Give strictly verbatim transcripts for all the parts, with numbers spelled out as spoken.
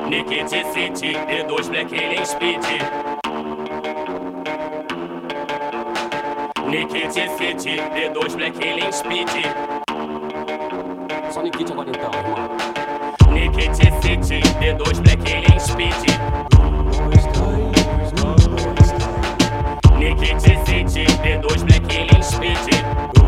Nick de City, D dois Black Alien Speed. Nick de City, D dois Black Alien Speed. Só Nick agora então, irmão. Nick de City, D dois Black Alien Speed. Nick de City, D dois Black Alien Speed.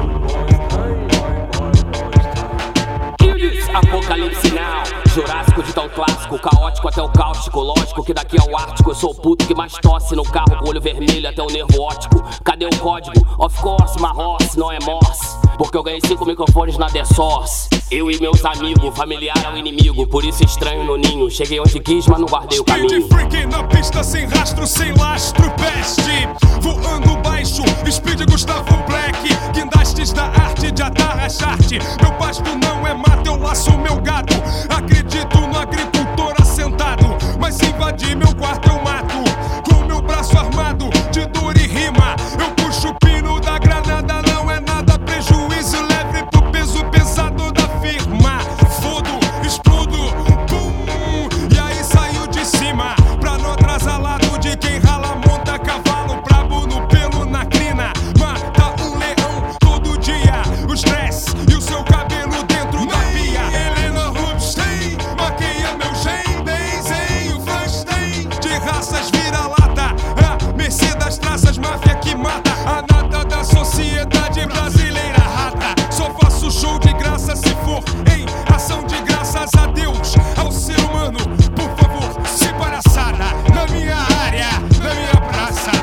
Apocalipse Now, Jurássico de tão clássico, caótico até o cáustico. Lógico que daqui ao Ártico eu sou o puto que mais tosse no carro com o olho vermelho até o nervo óptico. Cadê o código? Of course, my horse, não é Morse, porque eu ganhei cinco microfones na The Source. Eu e meus amigos, familiar ao inimigo, por isso estranho no ninho. Cheguei onde quis, mas não guardei o caminho. Speed freak na pista, sem rastro, sem lastro, peste voando baixo, Speed Gustavo Black. Guindastes da arte de atarra charte. Meu pasto não é mato, eu laço meu gado. Acredito no agricultor assentado, mas se invadir meu quarto eu mato. Com meu braço armado de dor e rima, eu puxo o pino da granada. Não é nada prejuízo leve pro peso pesado da firma. Fodo, explodo, pum, e aí saiu de cima. Pra não atrasar lado de quem rala, monta cavalo. Brabo no pelo, na crina, mata um leão todo dia. O stress e o seu cabelo dentro da pia. Helena Rubinstein, maqueia meu gen, desenho Frankenstein. De raças vira-lata, a mercê das traças, máfia que mata. A nata da sociedade brasileira rata. Só faço show de graça se for em ação de graças a Deus. Ao ser humano, por favor, se palhaçada. Na minha área, na minha praça.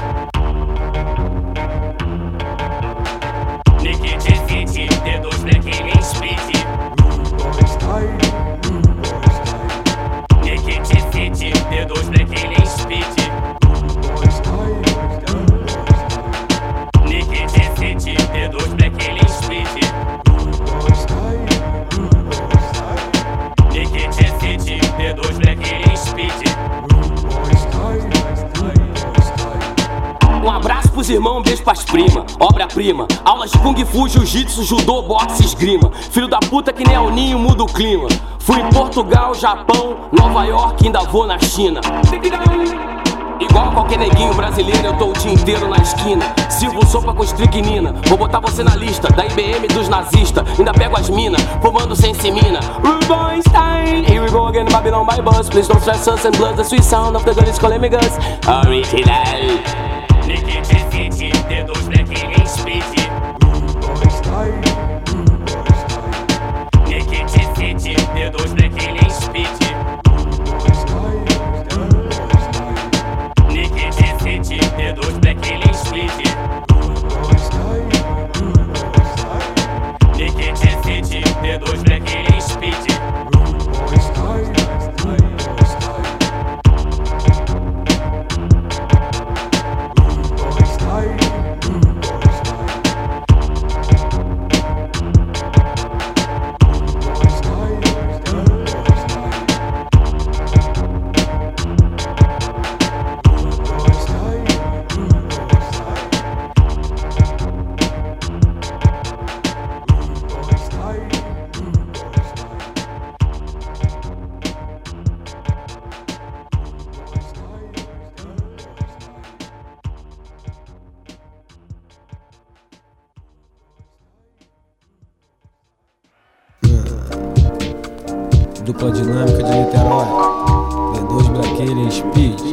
Nick de City, D dois Black Alien Speed. Nick de City, D dois Black Alien Speed. Nick de City, D dois Black Alien Speed. Nick de City, D dois Black Alien Speed. Um abraço pros irmãos, um beijo pras primas. Obra-prima, aulas de Kung Fu, Jiu-Jitsu, Judô, Boxe, Esgrima. Filho da puta que nem o ninho, muda o clima. Fui em Portugal, Japão, Nova York, ainda vou na China. Igual qualquer neguinho brasileiro, eu tô o dia inteiro na esquina. Sirvo sopa com estricnina. Vou botar você na lista da I B M dos nazistas. Ainda pego as minas, fumando sem semina. Rubinstein, here we go again, Babylon by bus. Please don't stress us and blood, the sweet sound of the gun is calling me Gus. Original. Nick de City, D dois Black Alien Speed. Nick de City, D dois Black Alien Speed. Nick de City, D dois Black Alien Speed. Nick de City, D dois Black Alien Speed. Dupla dinâmica de Niterói, D dois Black Alien Speed.